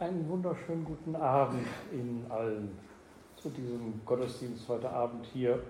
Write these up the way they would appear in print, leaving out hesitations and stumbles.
Einen wunderschönen guten Abend Ihnen allen zu diesem Gottesdienst heute Abend hier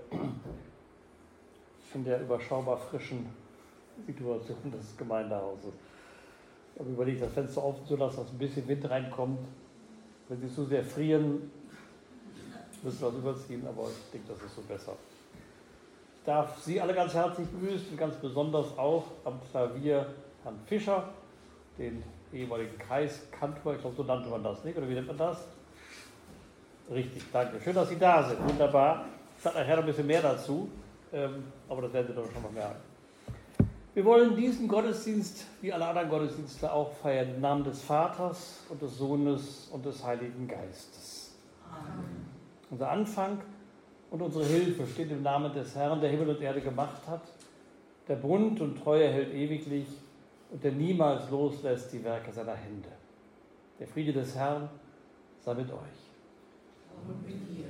in der überschaubar frischen Situation des Gemeindehauses. Ich habe überlegt, das Fenster offen zu lassen, dass ein bisschen Wind reinkommt. Wenn Sie zu sehr frieren, müssen wir das überziehen, aber ich denke, das ist so besser. Ich darf Sie alle ganz herzlich begrüßen und ganz besonders auch am Klavier Herrn Fischer, den ehemaligen Kreiskantor, ich glaube, so nannte man das, nicht? Oder wie nennt man das? Richtig, danke. Schön, dass Sie da sind. Wunderbar. Ich sage nachher noch ein bisschen mehr dazu, aber das werden Sie doch schon mal merken. Wir wollen diesen Gottesdienst, wie alle anderen Gottesdienste, auch feiern im Namen des Vaters und des Sohnes und des Heiligen Geistes. Amen. Unser Anfang und unsere Hilfe steht im Namen des Herrn, der Himmel und Erde gemacht hat, der Bund und Treue hält ewiglich und der niemals loslässt die Werke seiner Hände. Der Friede des Herrn sei mit euch. Und mit dir.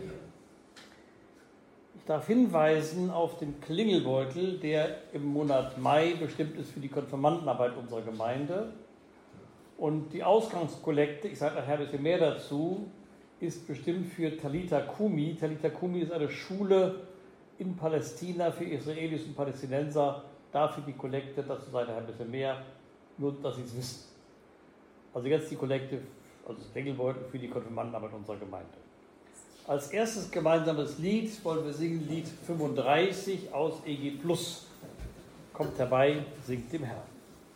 Ich darf hinweisen auf den Klingelbeutel, der im Monat Mai bestimmt ist für die Konfirmandenarbeit unserer Gemeinde. Und die Ausgangskollekte, ich sage nachher ein bisschen mehr dazu, ist bestimmt für Talitha Kumi. Talitha Kumi ist eine Schule in Palästina für Israelis und Palästinenser. Dafür die Kollekte, dazu sage ich nachher ein bisschen mehr, nur dass Sie es wissen. Also jetzt die Kollekte, also das Klingelbeutel für die Konfirmandenarbeit unserer Gemeinde. Als erstes gemeinsames Lied wollen wir singen Lied 35 aus EG+. Kommt herbei, singt dem Herrn.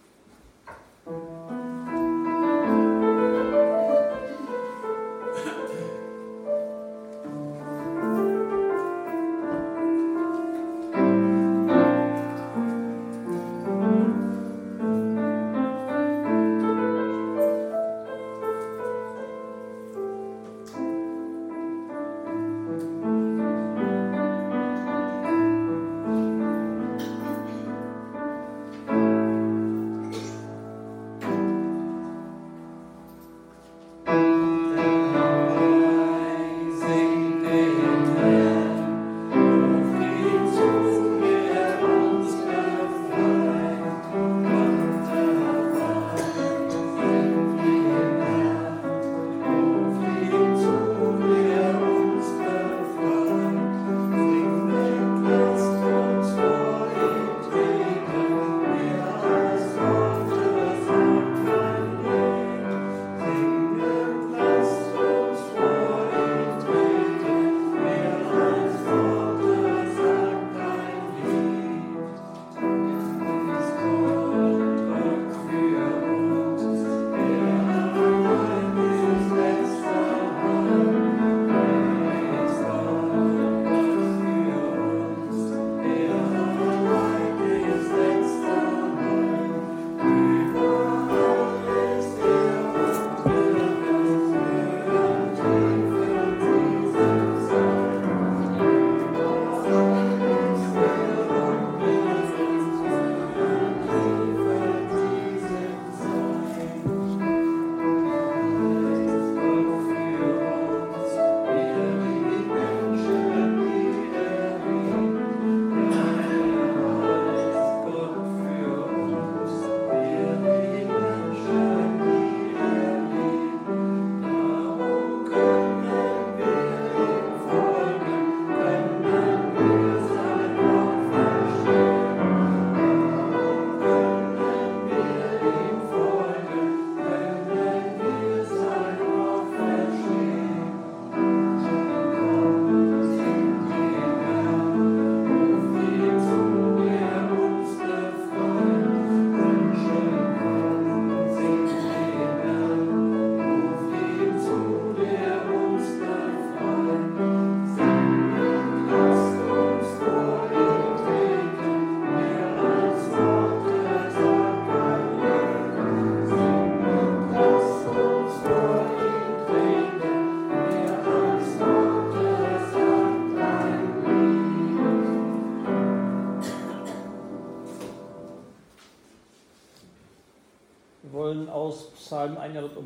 Aus Psalm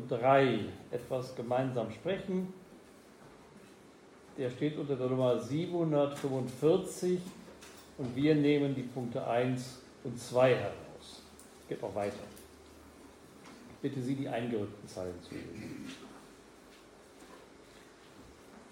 103 etwas gemeinsam sprechen. Der steht unter der Nummer 745 und wir nehmen die Punkte 1 und 2 heraus. Geht noch weiter. Ich bitte Sie, die eingerückten Zeilen zu lesen.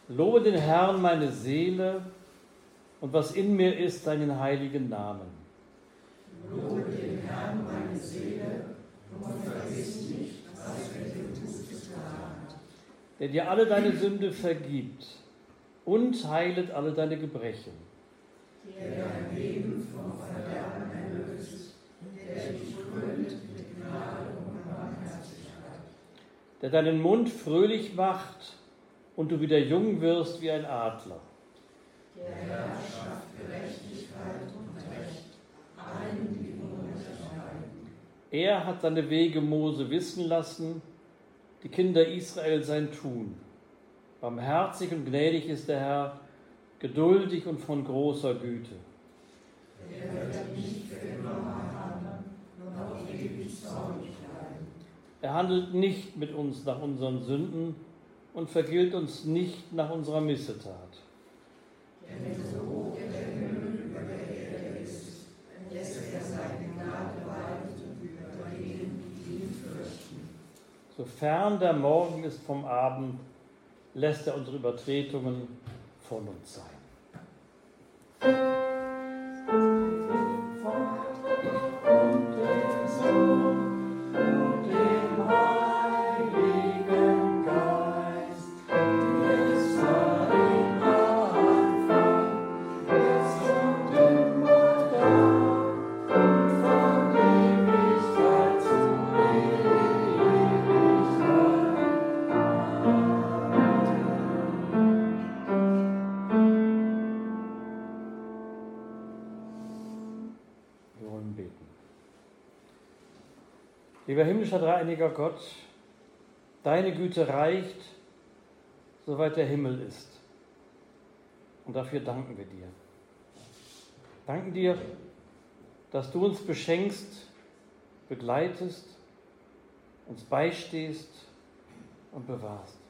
Lobe den Herrn, meine Seele, und was in mir ist, seinen heiligen Namen. Lobe den Herrn, meine Seele, und vergiss nicht, was er dir Gutes getan hat. Der dir alle deine Sünde vergibt und heilet alle deine Gebrechen. Der dein Leben vom Verderben erlöst, der dich krönt mit Gnade und Barmherzigkeit. Der deinen Mund fröhlich macht und du wieder jung wirst wie ein Adler. Der Herr schafft Gerechtigkeit und Recht, allen, die unterscheiden. Er hat seine Wege Mose wissen lassen, die Kinder Israel sein Tun. Barmherzig und gnädig ist der Herr, geduldig und von großer Güte. Er wird nicht für immer haben, noch ewig zornig bleiben. Er handelt nicht mit uns nach unseren Sünden und vergilt uns nicht nach unserer Missetat. Denn so hoch der Himmel über der Erde ist, lässt er seine Gnade walten über denen, die ihn fürchten. Sofern der Morgen ist vom Abend, lässt er unsere Übertretungen von uns sein. Lieber himmlischer dreieiniger Gott, deine Güte reicht, soweit der Himmel ist. Und dafür danken wir dir. Danken dir, dass du uns beschenkst, begleitest, uns beistehst und bewahrst.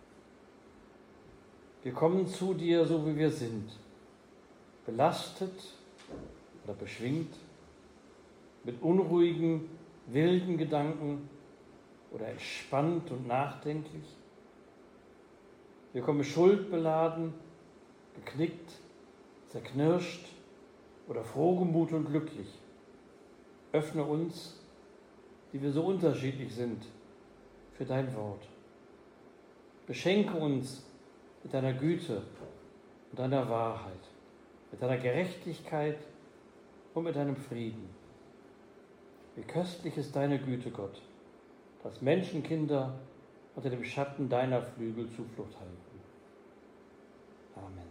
Wir kommen zu dir, so wie wir sind, belastet oder beschwingt, mit unruhigen, wilden Gedanken oder entspannt und nachdenklich. Wir kommen schuldbeladen, geknickt, zerknirscht oder frohgemut und glücklich. Öffne uns, die wir so unterschiedlich sind, für dein Wort. Beschenke uns mit deiner Güte und deiner Wahrheit, mit deiner Gerechtigkeit und mit deinem Frieden. Wie köstlich ist deine Güte, Gott, dass Menschenkinder unter dem Schatten deiner Flügel Zuflucht halten. Amen.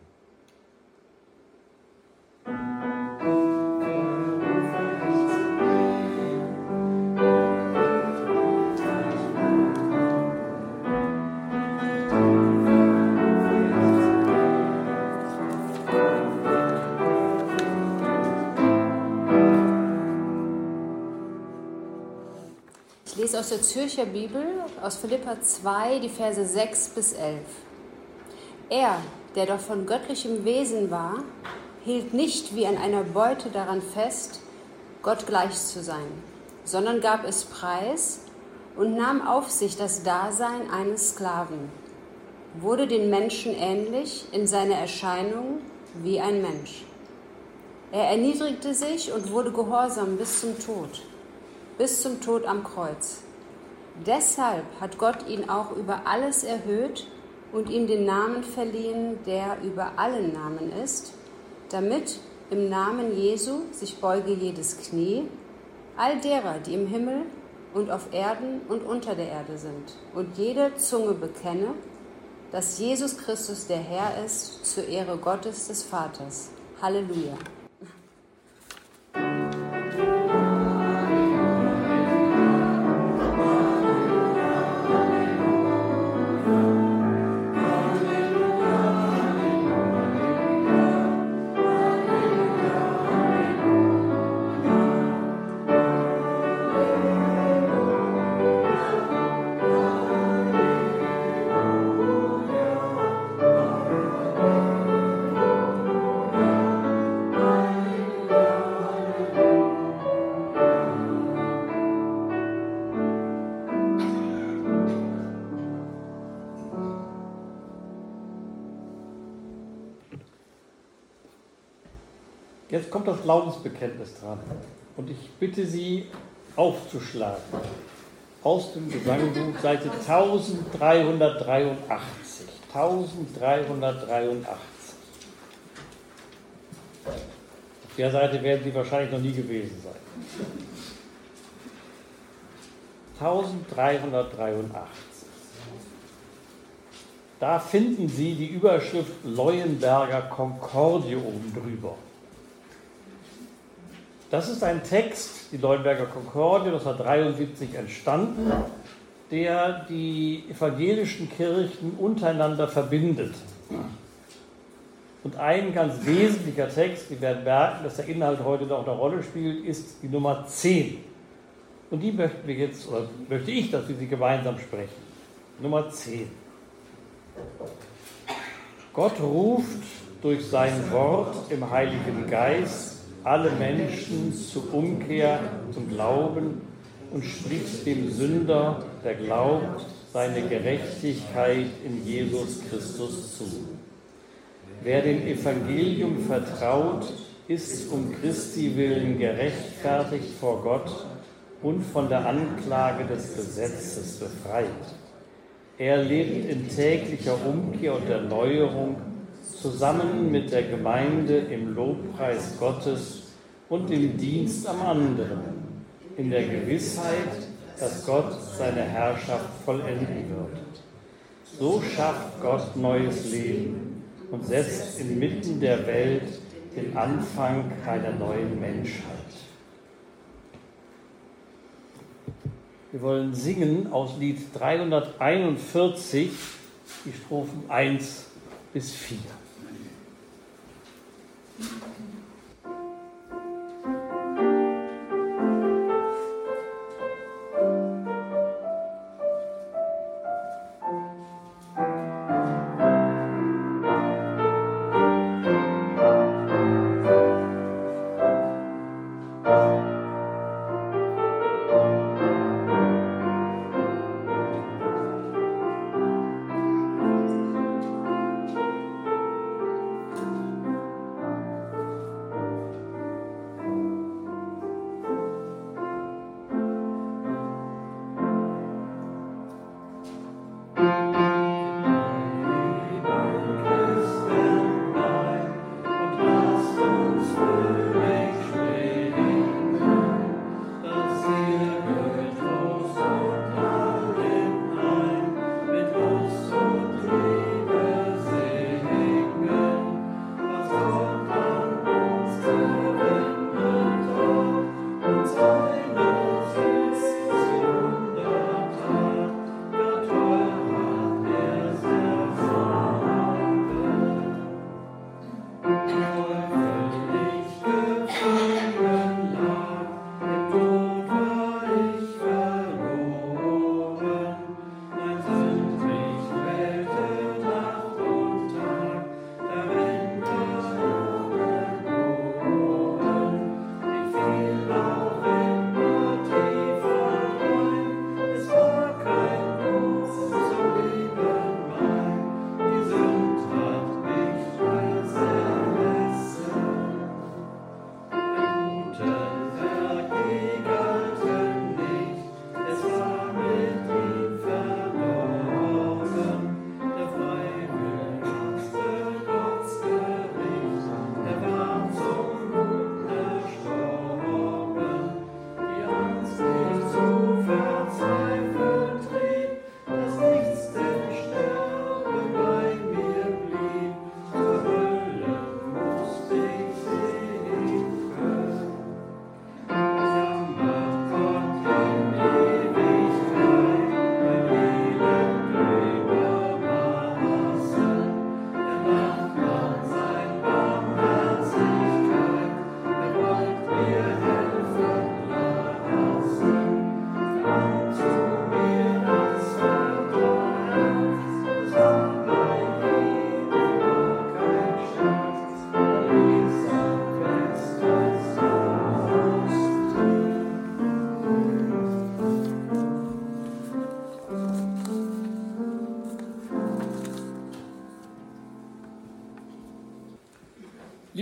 Ich lese aus der Zürcher Bibel, aus Philipper 2, die Verse 6 bis 11. Er, der doch von göttlichem Wesen war, hielt nicht wie an einer Beute daran fest, Gott gleich zu sein, sondern gab es preis und nahm auf sich das Dasein eines Sklaven, wurde den Menschen ähnlich in seiner Erscheinung wie ein Mensch. Er erniedrigte sich und wurde gehorsam bis zum Tod am Kreuz. Deshalb hat Gott ihn auch über alles erhöht und ihm den Namen verliehen, der über allen Namen ist, damit im Namen Jesu sich beuge jedes Knie, all derer, die im Himmel und auf Erden und unter der Erde sind, und jede Zunge bekenne, dass Jesus Christus der Herr ist, zur Ehre Gottes des Vaters. Halleluja. Jetzt kommt das Glaubensbekenntnis dran. Und ich bitte Sie aufzuschlagen. Aus dem Gesangbuch, Seite 1383. 1383. Auf der Seite werden Sie wahrscheinlich noch nie gewesen sein. 1383. Da finden Sie die Überschrift Leuenberger Konkordie oben drüber. Das ist ein Text, die Leuenberger Konkordie, 1973 entstanden, der die evangelischen Kirchen untereinander verbindet. Und ein ganz wesentlicher Text, Sie werden merken, dass der Inhalt heute noch eine Rolle spielt, ist die Nummer 10. Und die möchten wir jetzt, oder möchte ich, dass wir sie gemeinsam sprechen. Nummer 10. Gott ruft durch sein Wort im Heiligen Geist alle Menschen zur Umkehr, zum Glauben und spricht dem Sünder, der glaubt, seine Gerechtigkeit in Jesus Christus zu. Wer dem Evangelium vertraut, ist um Christi willen gerechtfertigt vor Gott und von der Anklage des Gesetzes befreit. Er lebt in täglicher Umkehr und Erneuerung zusammen mit der Gemeinde im Lobpreis Gottes und im Dienst am anderen, in der Gewissheit, dass Gott seine Herrschaft vollenden wird. So schafft Gott neues Leben und setzt inmitten der Welt den Anfang einer neuen Menschheit. Wir wollen singen aus Lied 341, die Strophen 1 bis 4.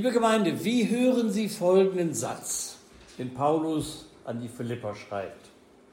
Liebe Gemeinde, wie hören Sie folgenden Satz, den Paulus an die Philipper schreibt?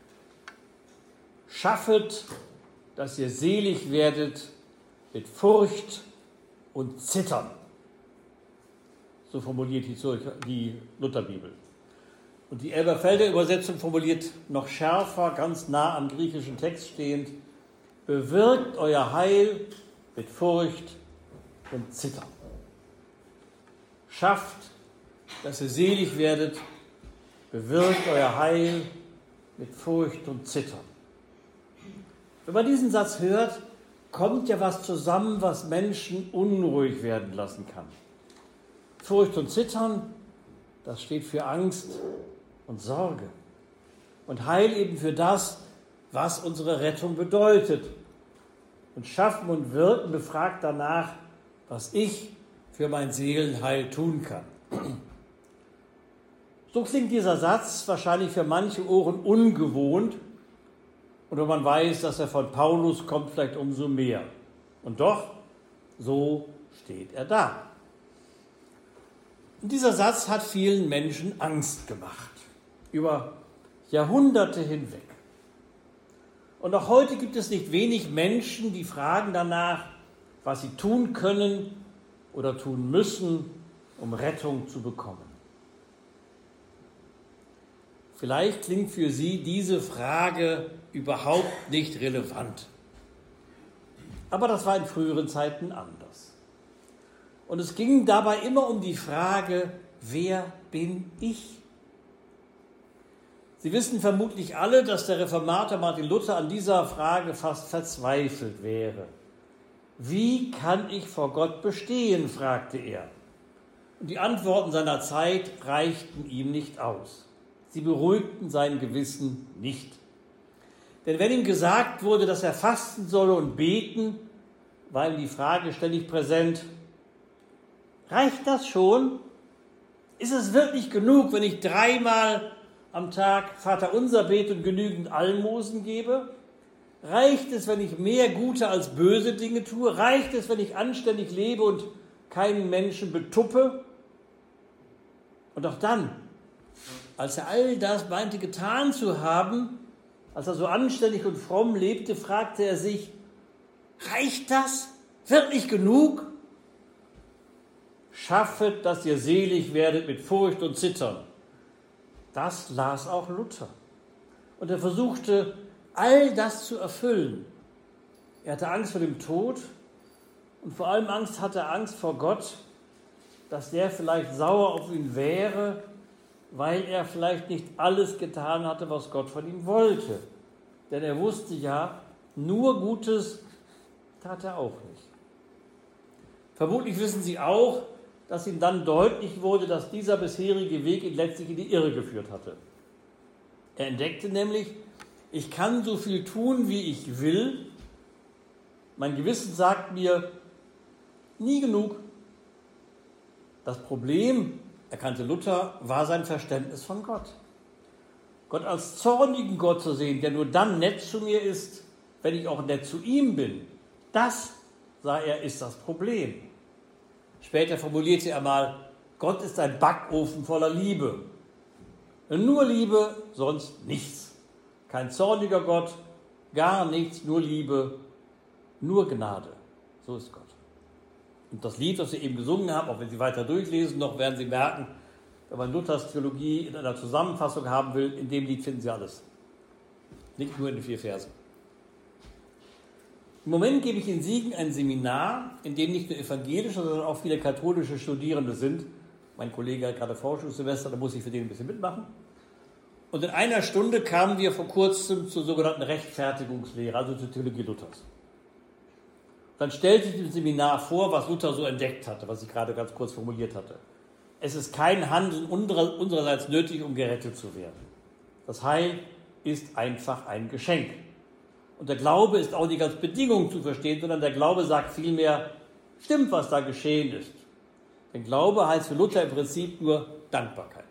Schaffet, dass ihr selig werdet mit Furcht und Zittern. So formuliert die Lutherbibel. Und die Elberfelder Übersetzung formuliert noch schärfer, ganz nah am griechischen Text stehend: Bewirkt euer Heil mit Furcht und Zittern. Schafft, dass ihr selig werdet, bewirkt euer Heil mit Furcht und Zittern. Wenn man diesen Satz hört, kommt ja was zusammen, was Menschen unruhig werden lassen kann. Furcht und Zittern, das steht für Angst und Sorge. Und Heil eben für das, was unsere Rettung bedeutet. Und Schaffen und Wirken befragt danach, was ich für mein Seelenheil tun kann. So klingt dieser Satz wahrscheinlich für manche Ohren ungewohnt. Und wenn man weiß, dass er von Paulus kommt, vielleicht umso mehr. Und doch, so steht er da. Und dieser Satz hat vielen Menschen Angst gemacht, über Jahrhunderte hinweg. Und auch heute gibt es nicht wenig Menschen, die fragen danach, was sie tun können oder tun müssen, um Rettung zu bekommen. Vielleicht klingt für Sie diese Frage überhaupt nicht relevant. Aber das war in früheren Zeiten anders. Und es ging dabei immer um die Frage, wer bin ich? Sie wissen vermutlich alle, dass der Reformator Martin Luther an dieser Frage fast verzweifelt wäre. Wie kann ich vor Gott bestehen, fragte er. Und die Antworten seiner Zeit reichten ihm nicht aus. Sie beruhigten sein Gewissen nicht. Denn wenn ihm gesagt wurde, dass er fasten solle und beten, war ihm die Frage ständig präsent: Reicht das schon? Ist es wirklich genug, wenn ich 3-mal am Tag Vaterunser bete und genügend Almosen gebe? Reicht es, wenn ich mehr gute als böse Dinge tue? Reicht es, wenn ich anständig lebe und keinen Menschen betuppe? Und auch dann, als er all das meinte getan zu haben, als er so anständig und fromm lebte, fragte er sich: Reicht das? Wirklich genug? Schaffet, dass ihr selig werdet mit Furcht und Zittern. Das las auch Luther. Und er versuchte, all das zu erfüllen. Er hatte Angst vor dem Tod und vor allem hatte er Angst vor Gott, dass der vielleicht sauer auf ihn wäre, weil er vielleicht nicht alles getan hatte, was Gott von ihm wollte. Denn er wusste ja, nur Gutes tat er auch nicht. Vermutlich wissen Sie auch, dass ihm dann deutlich wurde, dass dieser bisherige Weg ihn letztlich in die Irre geführt hatte. Er entdeckte nämlich, ich kann so viel tun, wie ich will. Mein Gewissen sagt mir, nie genug. Das Problem, erkannte Luther, war sein Verständnis von Gott. Gott als zornigen Gott zu sehen, der nur dann nett zu mir ist, wenn ich auch nett zu ihm bin. Das, sah er, ist das Problem. Später formulierte er mal, Gott ist ein Backofen voller Liebe. Nur Liebe, sonst nichts. Kein zorniger Gott, gar nichts, nur Liebe, nur Gnade. So ist Gott. Und das Lied, das wir eben gesungen haben, auch wenn Sie weiter durchlesen, noch werden Sie merken, wenn man Luthers Theologie in einer Zusammenfassung haben will, in dem Lied finden Sie alles. Nicht nur in den 4 Versen. Im Moment gebe ich in Siegen ein Seminar, in dem nicht nur evangelische, sondern auch viele katholische Studierende sind. Mein Kollege hat gerade Forschungssemester, da muss ich für den ein bisschen mitmachen. Und in einer Stunde kamen wir vor kurzem zur sogenannten Rechtfertigungslehre, also zur Theologie Luthers. Dann stellte ich dem Seminar vor, was Luther so entdeckt hatte, was ich gerade ganz kurz formuliert hatte. Es ist kein Handeln unsererseits nötig, um gerettet zu werden. Das Heil ist einfach ein Geschenk. Und der Glaube ist auch nicht als Bedingung zu verstehen, sondern der Glaube sagt vielmehr, stimmt, was da geschehen ist. Denn Glaube heißt für Luther im Prinzip nur Dankbarkeit.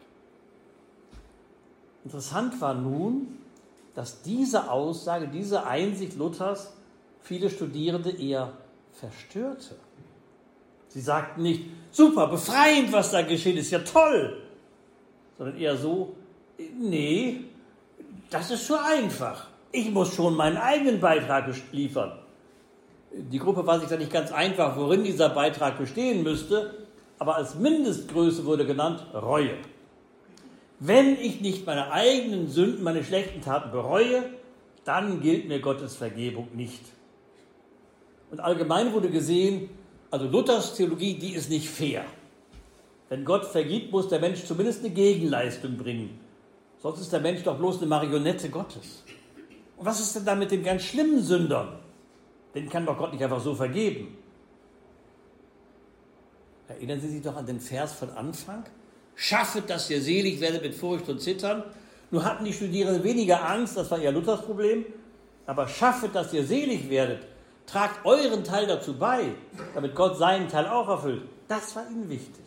Interessant war nun, dass diese Aussage, diese Einsicht Luthers viele Studierende eher verstörte. Sie sagten nicht, super, befreiend, was da geschehen ist, ja toll. Sondern eher so, nee, das ist zu einfach. Ich muss schon meinen eigenen Beitrag liefern. Die Gruppe war sich da nicht ganz einfach, worin dieser Beitrag bestehen müsste, aber als Mindestgröße wurde genannt Reue. Wenn ich nicht meine eigenen Sünden, meine schlechten Taten bereue, dann gilt mir Gottes Vergebung nicht. Und allgemein wurde gesehen, also Luthers Theologie, die ist nicht fair. Wenn Gott vergibt, muss der Mensch zumindest eine Gegenleistung bringen. Sonst ist der Mensch doch bloß eine Marionette Gottes. Und was ist denn da mit den ganz schlimmen Sündern? Den kann doch Gott nicht einfach so vergeben. Erinnern Sie sich doch an den Vers von Anfang? Schaffet, dass ihr selig werdet mit Furcht und Zittern. Nur hatten die Studierenden weniger Angst, das war eher Luthers Problem. Aber schaffet, dass ihr selig werdet. Tragt euren Teil dazu bei, damit Gott seinen Teil auch erfüllt. Das war ihnen wichtig.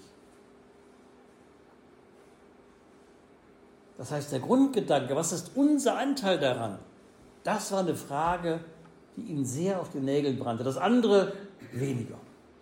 Das heißt, der Grundgedanke, was ist unser Anteil daran? Das war eine Frage, die ihnen sehr auf den Nägeln brannte. Das andere weniger.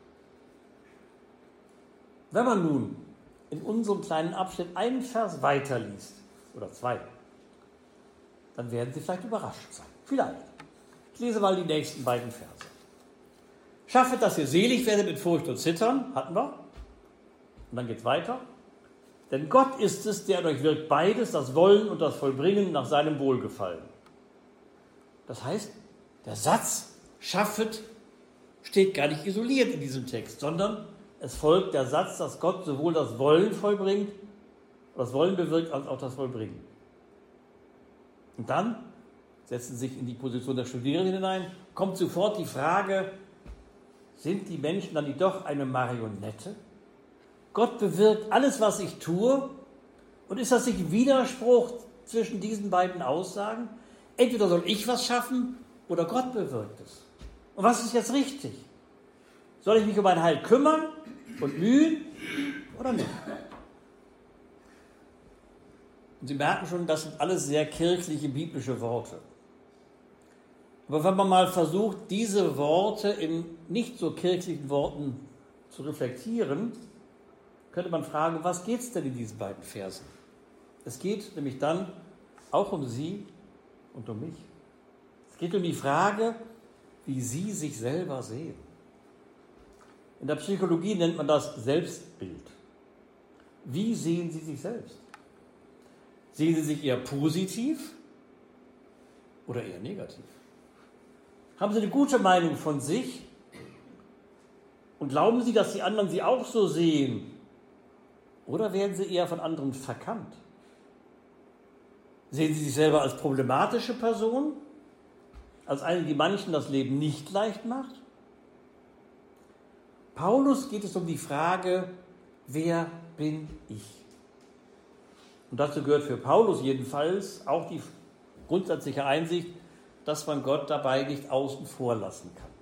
Wenn man nun in unserem kleinen Abschnitt einen Vers weiterliest, oder zwei, dann werden Sie vielleicht überrascht sein. Vielleicht. Ich lese mal die nächsten beiden Verse. Schaffet, dass ihr selig werdet mit Furcht und Zittern, hatten wir. Und dann geht es weiter. Denn Gott ist es, der euch wirkt beides, das Wollen und das Vollbringen nach seinem Wohlgefallen. Das heißt, der Satz schaffet steht gar nicht isoliert in diesem Text, sondern es folgt der Satz, dass Gott sowohl das Wollen vollbringt, das Wollen bewirkt, als auch das Vollbringen. Und dann setzen Sie sich in die Position der Studierenden hinein, kommt sofort die Frage, sind die Menschen dann nicht doch eine Marionette? Gott bewirkt alles, was ich tue, und ist das nicht ein Widerspruch zwischen diesen beiden Aussagen? Entweder soll ich was schaffen, oder Gott bewirkt es. Und was ist jetzt richtig? Soll ich mich um mein Heil kümmern und mühen oder nicht? Und Sie merken schon, das sind alles sehr kirchliche, biblische Worte. Aber wenn man mal versucht, diese Worte in nicht so kirchlichen Worten zu reflektieren, könnte man fragen, was geht es denn in diesen beiden Versen? Es geht nämlich dann auch um Sie und um mich. Es geht um die Frage, wie Sie sich selber sehen. In der Psychologie nennt man das Selbstbild. Wie sehen Sie sich selbst? Sehen Sie sich eher positiv oder eher negativ? Haben Sie eine gute Meinung von sich und glauben Sie, dass die anderen Sie auch so sehen? Oder werden Sie eher von anderen verkannt? Sehen Sie sich selber als problematische Person? Als eine, die manchen das Leben nicht leicht macht? Paulus geht es um die Frage, wer bin ich? Und dazu gehört für Paulus jedenfalls auch die grundsätzliche Einsicht, dass man Gott dabei nicht außen vor lassen kann.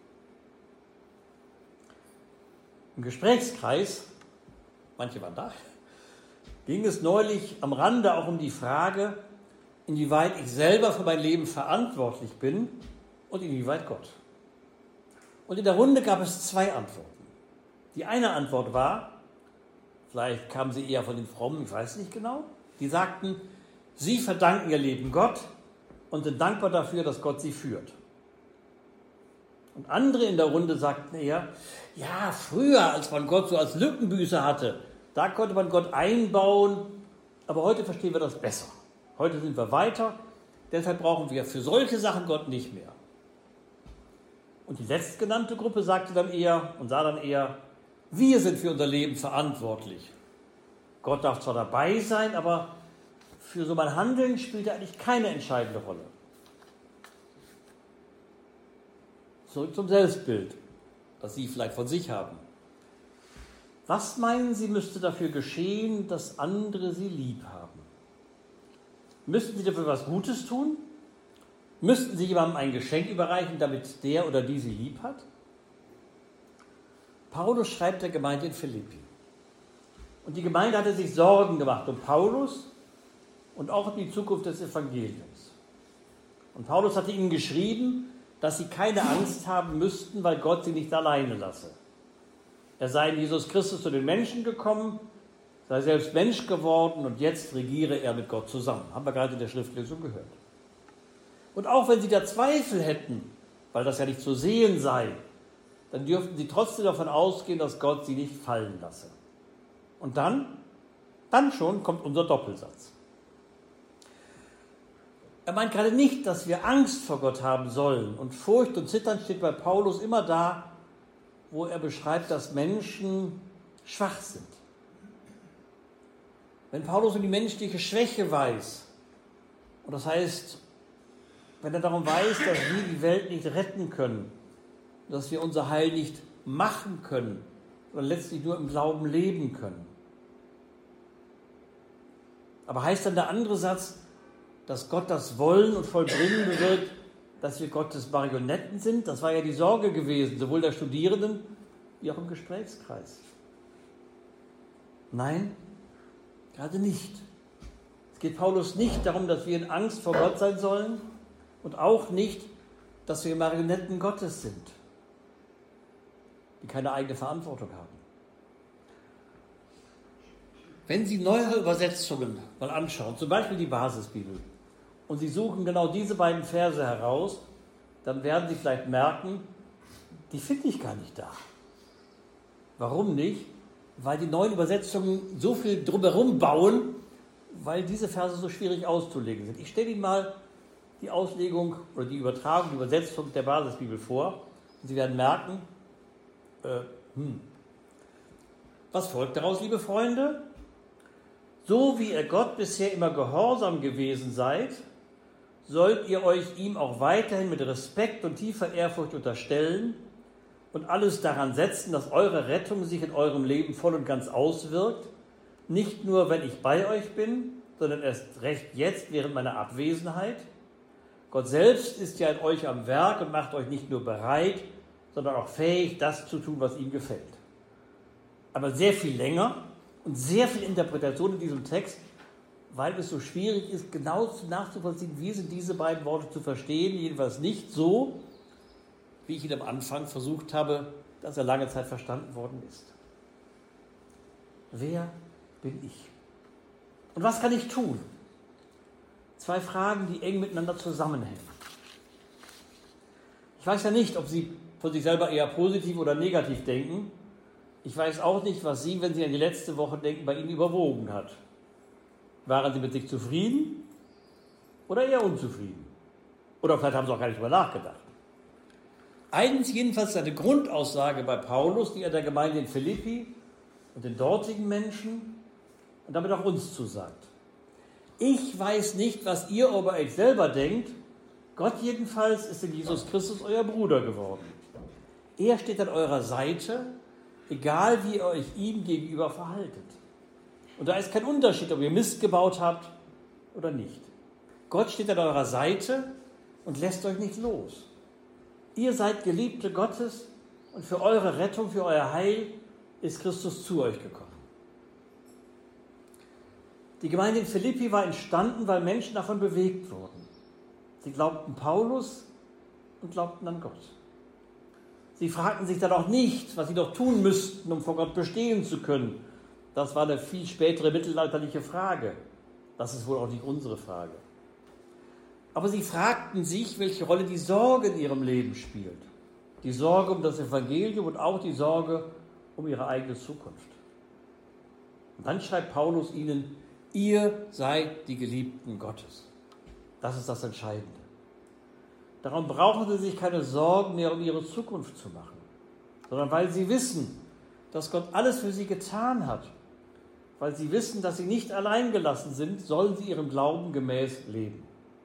Im Gesprächskreis, manche waren da, ging es neulich am Rande auch um die Frage, inwieweit ich selber für mein Leben verantwortlich bin und inwieweit Gott. Und in der Runde gab es zwei Antworten. Die eine Antwort war, vielleicht kamen sie eher von den Frommen, ich weiß nicht genau, die sagten, sie verdanken ihr Leben Gott und sind dankbar dafür, dass Gott sie führt. Und andere in der Runde sagten eher, ja, früher, als man Gott so als Lückenbüßer hatte, da konnte man Gott einbauen, aber heute verstehen wir das besser. Heute sind wir weiter, deshalb brauchen wir für solche Sachen Gott nicht mehr. Und die letztgenannte Gruppe sagte dann eher und sah dann eher, wir sind für unser Leben verantwortlich. Gott darf zwar dabei sein, aber für so mein Handeln spielt er eigentlich keine entscheidende Rolle. Zurück zum Selbstbild, das Sie vielleicht von sich haben. Was meinen Sie, müsste dafür geschehen, dass andere Sie lieb haben? Müssten Sie dafür was Gutes tun? Müssten Sie jemandem ein Geschenk überreichen, damit der oder die Sie lieb hat? Paulus schreibt der Gemeinde in Philippi. Und die Gemeinde hatte sich Sorgen gemacht um Paulus und auch um die Zukunft des Evangeliums. Und Paulus hatte ihnen geschrieben, dass sie keine Angst haben müssten, weil Gott sie nicht alleine lasse. Er sei in Jesus Christus zu den Menschen gekommen, sei selbst Mensch geworden und jetzt regiere er mit Gott zusammen. Haben wir gerade in der Schriftlesung gehört. Und auch wenn sie da Zweifel hätten, weil das ja nicht zu sehen sei, dann dürften sie trotzdem davon ausgehen, dass Gott sie nicht fallen lasse. Und dann schon kommt unser Doppelsatz. Er meint gerade nicht, dass wir Angst vor Gott haben sollen. Und Furcht und Zittern steht bei Paulus immer da, wo er beschreibt, dass Menschen schwach sind. Wenn Paulus um die menschliche Schwäche weiß, und das heißt, wenn er darum weiß, dass wir die Welt nicht retten können, dass wir unser Heil nicht machen können, sondern letztlich nur im Glauben leben können. Aber heißt dann der andere Satz, dass Gott das Wollen und Vollbringen bewirkt, dass wir Gottes Marionetten sind? Das war ja die Sorge gewesen, sowohl der Studierenden wie auch im Gesprächskreis. Nein, gerade nicht. Es geht Paulus nicht darum, dass wir in Angst vor Gott sein sollen und auch nicht, dass wir Marionetten Gottes sind, die keine eigene Verantwortung haben. Wenn Sie neuere Übersetzungen mal anschauen, zum Beispiel die Basisbibel, und Sie suchen genau diese beiden Verse heraus, dann werden Sie vielleicht merken, die finde ich gar nicht da. Warum nicht? Weil die neuen Übersetzungen so viel drumherum bauen, weil diese Verse so schwierig auszulegen sind. Ich stelle Ihnen mal die Auslegung oder die Übertragung, die Übersetzung der Basisbibel vor. Und Sie werden merken, was folgt daraus, liebe Freunde? So wie ihr Gott bisher immer gehorsam gewesen seid, sollt ihr euch ihm auch weiterhin mit Respekt und tiefer Ehrfurcht unterstellen und alles daran setzen, dass eure Rettung sich in eurem Leben voll und ganz auswirkt, nicht nur, wenn ich bei euch bin, sondern erst recht jetzt während meiner Abwesenheit. Gott selbst ist ja in euch am Werk und macht euch nicht nur bereit, sondern auch fähig, das zu tun, was ihm gefällt. Aber sehr viel länger und sehr viel Interpretation in diesem Text, weil es so schwierig ist, genau nachzuvollziehen, wie sind diese beiden Worte zu verstehen, jedenfalls nicht so, wie ich ihn am Anfang versucht habe, dass er lange Zeit verstanden worden ist. Wer bin ich? Und was kann ich tun? Zwei Fragen, die eng miteinander zusammenhängen. Ich weiß ja nicht, ob Sie von sich selber eher positiv oder negativ denken. Ich weiß auch nicht, was Sie, wenn Sie an die letzte Woche denken, bei Ihnen überwogen hat. Waren Sie mit sich zufrieden oder eher unzufrieden? Oder vielleicht haben Sie auch gar nicht darüber nachgedacht. Eins jedenfalls ist eine Grundaussage bei Paulus, die er der Gemeinde in Philippi und den dortigen Menschen und damit auch uns zusagt. Ich weiß nicht, was ihr über euch selber denkt. Gott jedenfalls ist in Jesus Christus euer Bruder geworden. Er steht an eurer Seite, egal wie ihr euch ihm gegenüber verhaltet. Und da ist kein Unterschied, ob ihr Mist gebaut habt oder nicht. Gott steht an eurer Seite und lässt euch nicht los. Ihr seid Geliebte Gottes und für eure Rettung, für euer Heil ist Christus zu euch gekommen. Die Gemeinde in Philippi war entstanden, weil Menschen davon bewegt wurden. Sie glaubten Paulus und glaubten an Gott. Sie fragten sich dann auch nicht, was sie doch tun müssten, um vor Gott bestehen zu können. Das war eine viel spätere mittelalterliche Frage. Das ist wohl auch nicht unsere Frage. Aber sie fragten sich, welche Rolle die Sorge in ihrem Leben spielt. Die Sorge um das Evangelium und auch die Sorge um ihre eigene Zukunft. Und dann schreibt Paulus ihnen, ihr seid die Geliebten Gottes. Das ist das Entscheidende. Darum brauchen sie sich keine Sorgen mehr um ihre Zukunft zu machen, sondern weil sie wissen, dass Gott alles für sie getan hat, weil sie wissen, dass sie nicht allein gelassen sind, sollen sie ihrem Glauben gemäß leben.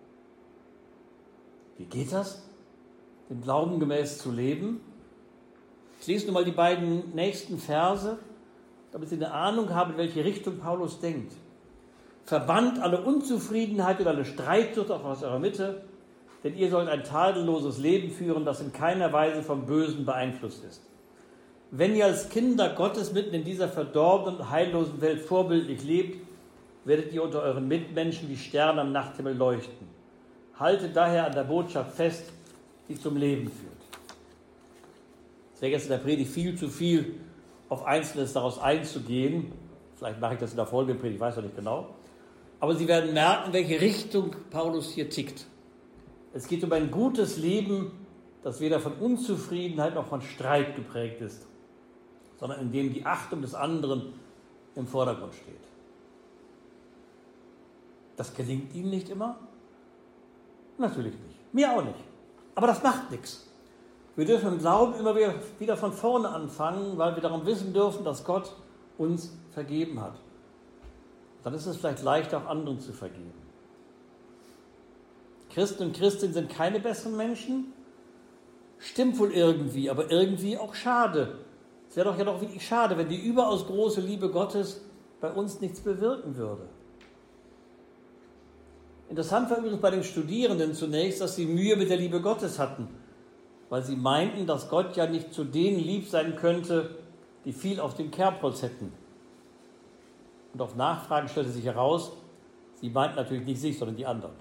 Wie geht das, dem Glauben gemäß zu leben? Ich lese nur mal die beiden nächsten Verse, damit Sie eine Ahnung haben, in welche Richtung Paulus denkt. Verbannt alle Unzufriedenheit und alle Streitsucht auch aus eurer Mitte, denn ihr sollt ein tadelloses Leben führen, das in keiner Weise vom Bösen beeinflusst ist. Wenn ihr als Kinder Gottes mitten in dieser verdorbenen und heillosen Welt vorbildlich lebt, werdet ihr unter euren Mitmenschen wie Sterne am Nachthimmel leuchten. Haltet daher an der Botschaft fest, die zum Leben führt. Es wäre jetzt in der Predigt viel zu viel auf Einzelnes daraus einzugehen. Vielleicht mache ich das in der folgenden Predigt, ich weiß noch nicht genau. Aber Sie werden merken, in welche Richtung Paulus hier tickt. Es geht um ein gutes Leben, das weder von Unzufriedenheit noch von Streit geprägt ist, sondern in dem die Achtung des anderen im Vordergrund steht. Das gelingt Ihnen nicht immer? Natürlich nicht. Mir auch nicht. Aber das macht nichts. Wir dürfen im Glauben immer wieder von vorne anfangen, weil wir darum wissen dürfen, dass Gott uns vergeben hat. Dann ist es vielleicht leichter, auch anderen zu vergeben. Christen und Christinnen sind keine besseren Menschen. Stimmt wohl irgendwie, aber irgendwie auch schade. Es wäre doch ja doch wirklich schade, wenn die überaus große Liebe Gottes bei uns nichts bewirken würde. Interessant war übrigens bei den Studierenden zunächst, dass sie Mühe mit der Liebe Gottes hatten, weil sie meinten, dass Gott ja nicht zu denen lieb sein könnte, die viel auf dem Kerbholz hätten. Und auf Nachfragen stellte sich heraus, sie meinten natürlich nicht sich, sondern die anderen.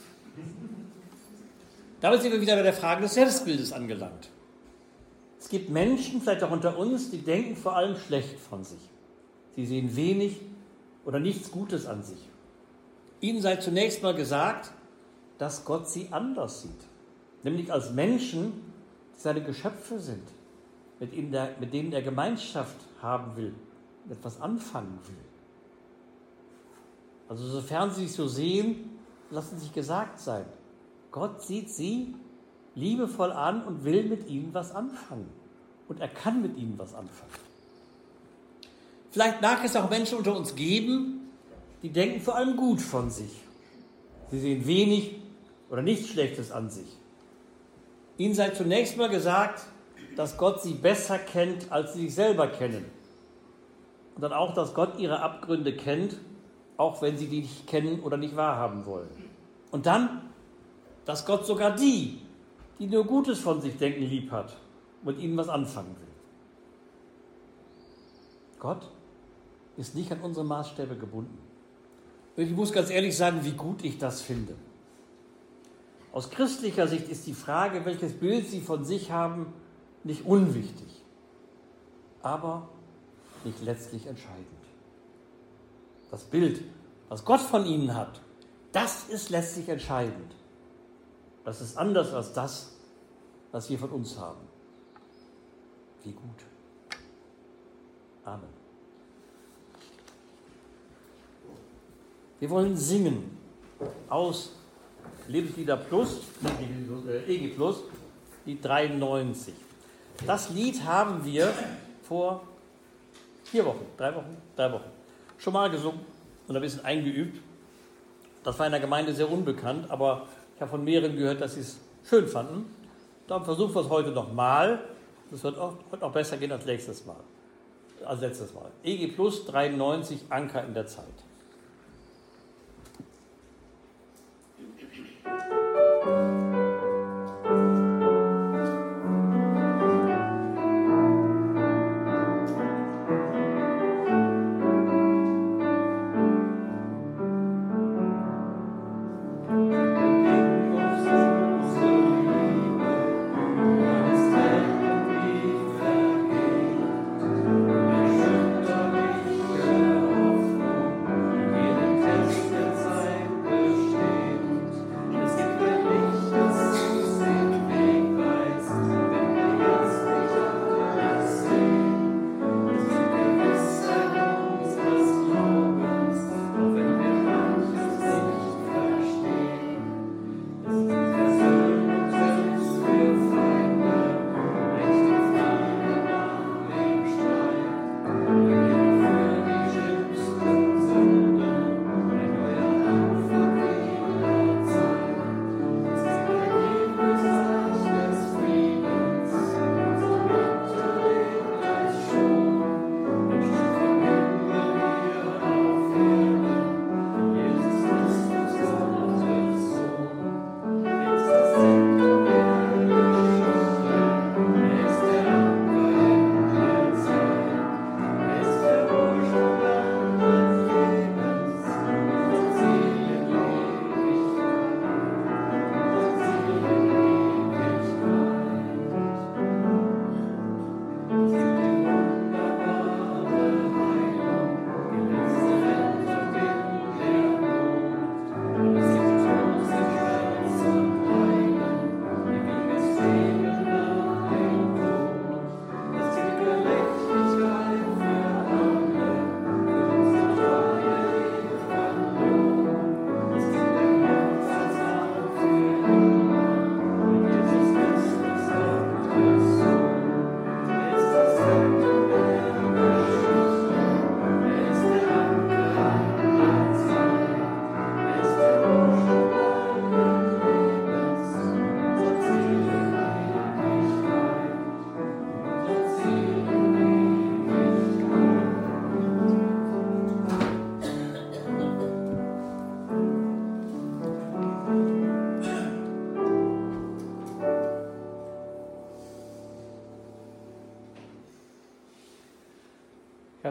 Damit sind wir wieder bei der Frage des Selbstbildes angelangt. Es gibt Menschen, vielleicht auch unter uns, die denken vor allem schlecht von sich. Sie sehen wenig oder nichts Gutes an sich. Ihnen sei zunächst mal gesagt, dass Gott sie anders sieht. Nämlich als Menschen, die seine Geschöpfe sind, mit denen er Gemeinschaft haben will, etwas anfangen will. Also sofern sie sich so sehen, lassen sich gesagt sein. Gott sieht sie liebevoll an und will mit ihnen was anfangen. Und er kann mit ihnen was anfangen. Vielleicht mag es auch Menschen unter uns geben, die denken vor allem gut von sich. Sie sehen wenig oder nichts Schlechtes an sich. Ihnen sei zunächst mal gesagt, dass Gott sie besser kennt, als sie sich selber kennen. Und dann auch, dass Gott ihre Abgründe kennt, auch wenn sie die nicht kennen oder nicht wahrhaben wollen. Und dann, dass Gott sogar die nur Gutes von sich denken, lieb hat und mit ihnen was anfangen will. Gott ist nicht an unsere Maßstäbe gebunden. Und ich muss ganz ehrlich sagen, wie gut ich das finde. Aus christlicher Sicht ist die Frage, welches Bild Sie von sich haben, nicht unwichtig, aber nicht letztlich entscheidend. Das Bild, was Gott von Ihnen hat, das ist letztlich entscheidend. Das ist anders als das, was wir von uns haben. Wie gut. Amen. Wir wollen singen aus Lebenslieder Plus, EG Plus, die 93. Das Lied haben wir vor 3 Wochen schon mal gesungen und ein bisschen eingeübt. Das war in der Gemeinde sehr unbekannt, aber ich habe von mehreren gehört, dass sie es schön fanden. Darum versuchen wir es heute nochmal. Das wird auch besser gehen als letztes Mal. EG Plus 93, Anker in der Zeit.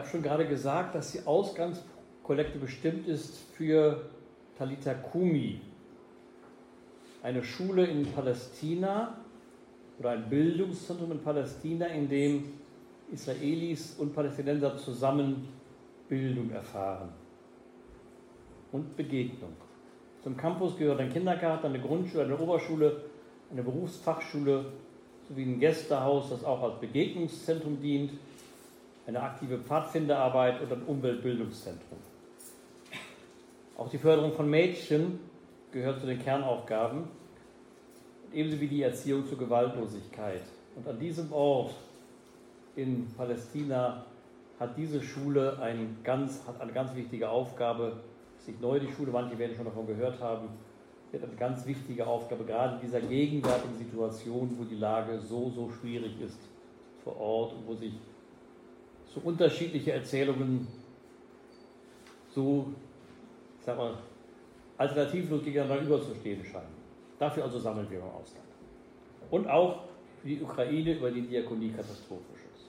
Ich habe schon gerade gesagt, dass die Ausgangskollekte bestimmt ist für Talitha Kumi, eine Schule in Palästina oder ein Bildungszentrum in Palästina, in dem Israelis und Palästinenser zusammen Bildung erfahren und Begegnung. Zum Campus gehört ein Kindergarten, eine Grundschule, eine Oberschule, eine Berufsfachschule sowie ein Gästehaus, das auch als Begegnungszentrum dient, eine aktive Pfadfinderarbeit und ein Umweltbildungszentrum. Auch die Förderung von Mädchen gehört zu den Kernaufgaben, ebenso wie die Erziehung zur Gewaltlosigkeit. Und an diesem Ort in Palästina hat diese Schule hat eine ganz wichtige Aufgabe. Es ist nicht neu, die Schule, manche werden schon davon gehört haben. Sie hat eine ganz wichtige Aufgabe, gerade in dieser gegenwärtigen Situation, wo die Lage so schwierig ist vor Ort und wo sich so unterschiedliche Erzählungen alternativlos gegeneinander überzustehen scheinen. Dafür also sammeln wir im Ausland. Und auch für die Ukraine über die Diakonie Katastrophenschutz.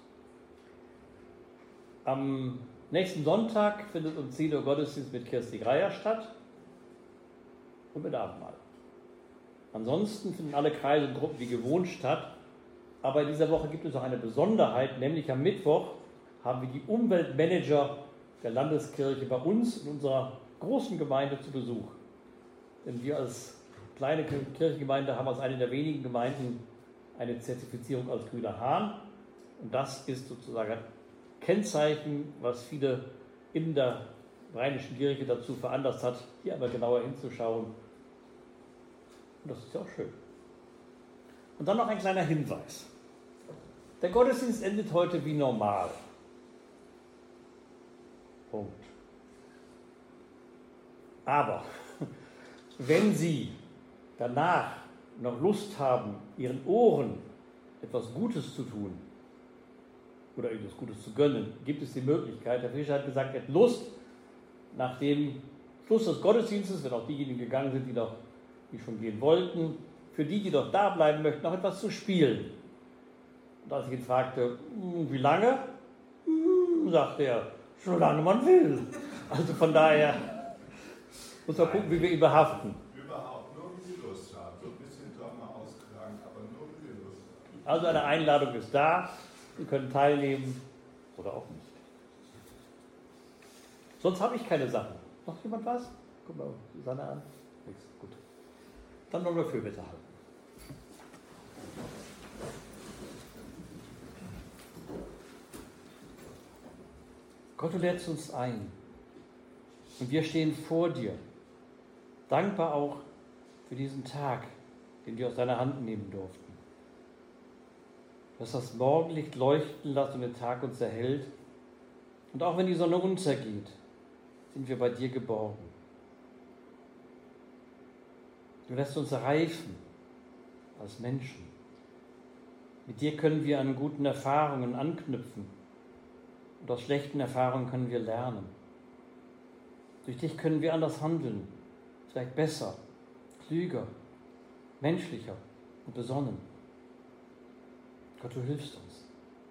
Am nächsten Sonntag findet um 10 Uhr Gottesdienst mit Kirsti Greier statt und mit Abendmahl. Ansonsten finden alle Kreise und Gruppen wie gewohnt statt, aber in dieser Woche gibt es auch eine Besonderheit, nämlich am Mittwoch haben wir die Umweltmanager der Landeskirche bei uns in unserer großen Gemeinde zu Besuch. Denn wir als kleine Kirchengemeinde haben als eine der wenigen Gemeinden eine Zertifizierung als grüner Hahn. Und das ist sozusagen ein Kennzeichen, was viele in der Rheinischen Kirche dazu veranlasst hat, hier einmal genauer hinzuschauen. Und das ist ja auch schön. Und dann noch ein kleiner Hinweis. Der Gottesdienst endet heute wie normal. Punkt. Aber wenn Sie danach noch Lust haben, Ihren Ohren etwas Gutes zu tun oder etwas Gutes zu gönnen, gibt es die Möglichkeit. Herr Fischer hat gesagt, er hat Lust, nach dem Schluss des Gottesdienstes, wenn auch diejenigen gegangen sind, die schon gehen wollten, für die noch da bleiben möchten, noch etwas zu spielen. Und als ich ihn fragte, wie lange, sagte er, solange man will. Also von daher muss man gucken, wie wir ihn behaften. Überhaupt, nur wie Sie Lust haben. So ein bisschen doch mal auskrank, aber nur wie Sie Lust haben. Also eine Einladung ist da. Sie können teilnehmen oder auch nicht. Sonst habe ich keine Sachen. Noch jemand was? Guck mal Susanne an. Nichts. Gut. Dann wollen wir Fürbitte halten. Gott, du lädst uns ein. Und wir stehen vor dir. Dankbar auch für diesen Tag, den wir aus deiner Hand nehmen durften. Du hast das Morgenlicht leuchten lassen und den Tag uns erhellt. Und auch wenn die Sonne untergeht, sind wir bei dir geborgen. Du lässt uns reifen als Menschen. Mit dir können wir an guten Erfahrungen anknüpfen. Und aus schlechten Erfahrungen können wir lernen. Durch dich können wir anders handeln, vielleicht besser, klüger, menschlicher und besonnen. Gott, du hilfst uns.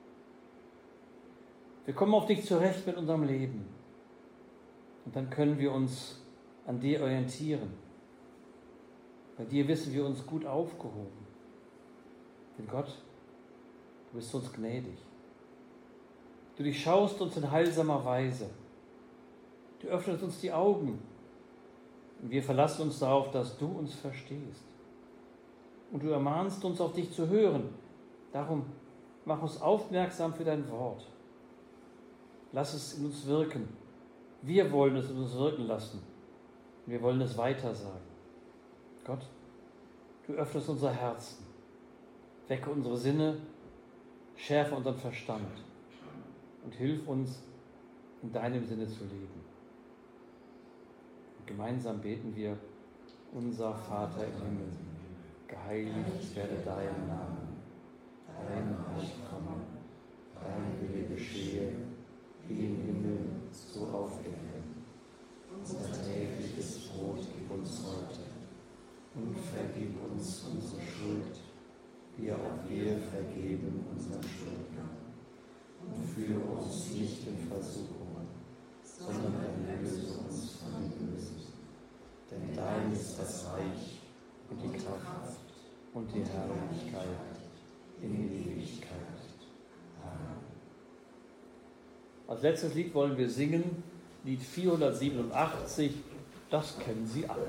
Wir kommen auf dich zurecht mit unserem Leben. Und dann können wir uns an dir orientieren. Bei dir wissen wir uns gut aufgehoben. Denn Gott, du bist uns gnädig. Du durchschaust uns in heilsamer Weise. Du öffnest uns die Augen. Und wir verlassen uns darauf, dass du uns verstehst. Und du ermahnst uns, auf dich zu hören. Darum mach uns aufmerksam für dein Wort. Lass es in uns wirken. Wir wollen es in uns wirken lassen. Und wir wollen es weitersagen. Gott, du öffnest unser Herzen. Wecke unsere Sinne. Schärfe unseren Verstand. Und hilf uns, in deinem Sinne zu leben. Und gemeinsam beten wir, unser Vater im Himmel, geheiligt werde dein Name, dein Reich komme, dein Wille geschehe, wie im Himmel, so auf Erden. Unser tägliches Brot gib uns heute und vergib uns unsere Schuld, wie auch wir vergeben unseren Schuldnern. und führe uns nicht in Versuchung, sondern erlöse uns von dem Bösen. Denn dein ist das Reich und die Kraft und die Herrlichkeit in Ewigkeit. Amen. Als letztes Lied wollen wir singen, Lied 487, das kennen Sie alle.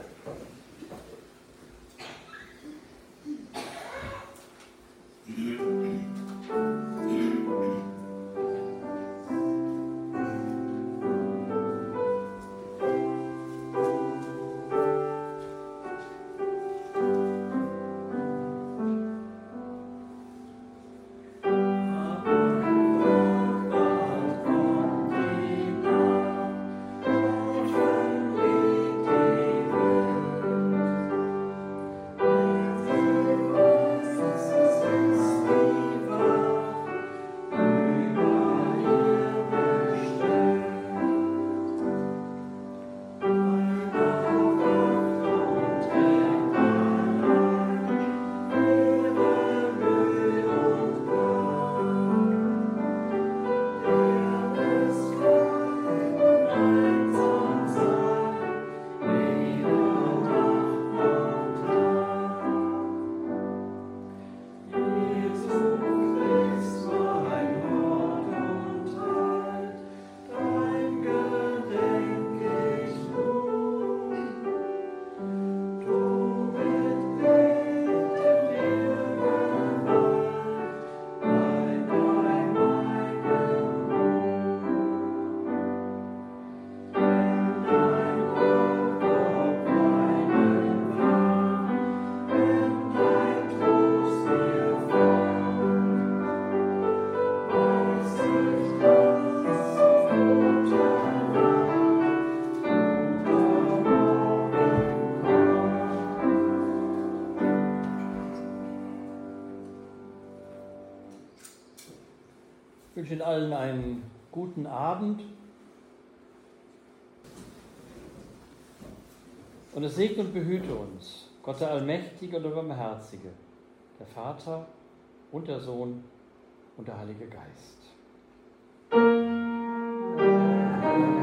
Ich wünsche Ihnen allen einen guten Abend und es segne und behüte uns, Gott der Allmächtige und der Barmherzige, der Vater und der Sohn und der Heilige Geist.